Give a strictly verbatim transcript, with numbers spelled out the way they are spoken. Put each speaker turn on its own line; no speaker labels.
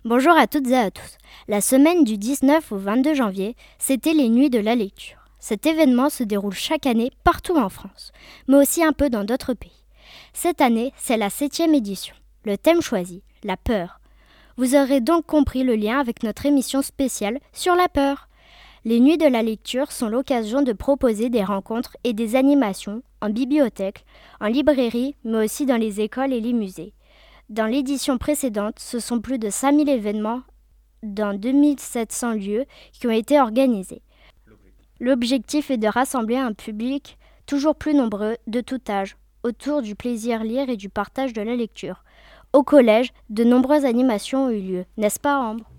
Bonjour à toutes et à tous. La semaine du dix-neuf au vingt-deux janvier, c'était les Nuits de la lecture. Cet événement se déroule chaque année partout en France, mais aussi un peu dans d'autres pays. Cette année, c'est la septième édition. Le thème choisi, la peur. Vous aurez donc compris le lien avec notre émission spéciale sur la peur. Les Nuits de la lecture sont l'occasion de proposer des rencontres et des animations en bibliothèque, en librairie, mais aussi dans les écoles et les musées. Dans l'édition précédente, ce sont plus de cinq mille événements dans deux mille sept cents lieux qui ont été organisés. L'objectif est de rassembler un public toujours plus nombreux de tout âge autour du plaisir lire et du partage de la lecture. Au collège, de nombreuses animations ont eu lieu, n'est-ce pas Ambre ?